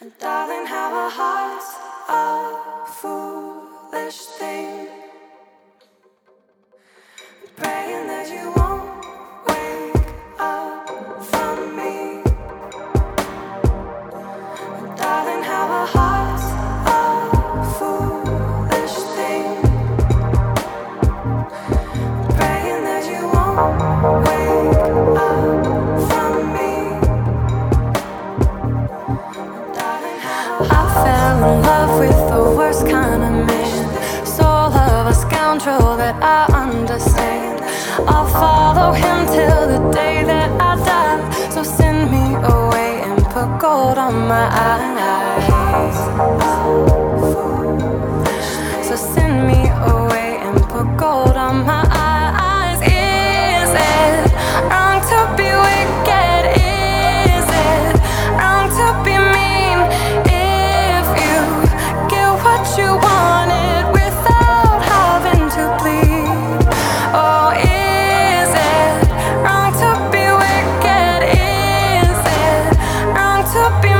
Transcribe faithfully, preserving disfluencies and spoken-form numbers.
And darling, how our hearts are a foolish thing. Praying that you won't wake up from me. And darling, how our hearts are a foolish thing. Praying that you won't wake up from me. I fell in love with the worst kind of man, soul of a scoundrel that I understand. I'll follow him till the day that I die. So send me away and put gold on my eyes. So send me away and put gold on my eyes. Is it wrong to be wicked? Is it wrong to be mean? If you get what you wanted without having to bleed. Oh, is it wrong to be wicked? Is it wrong to be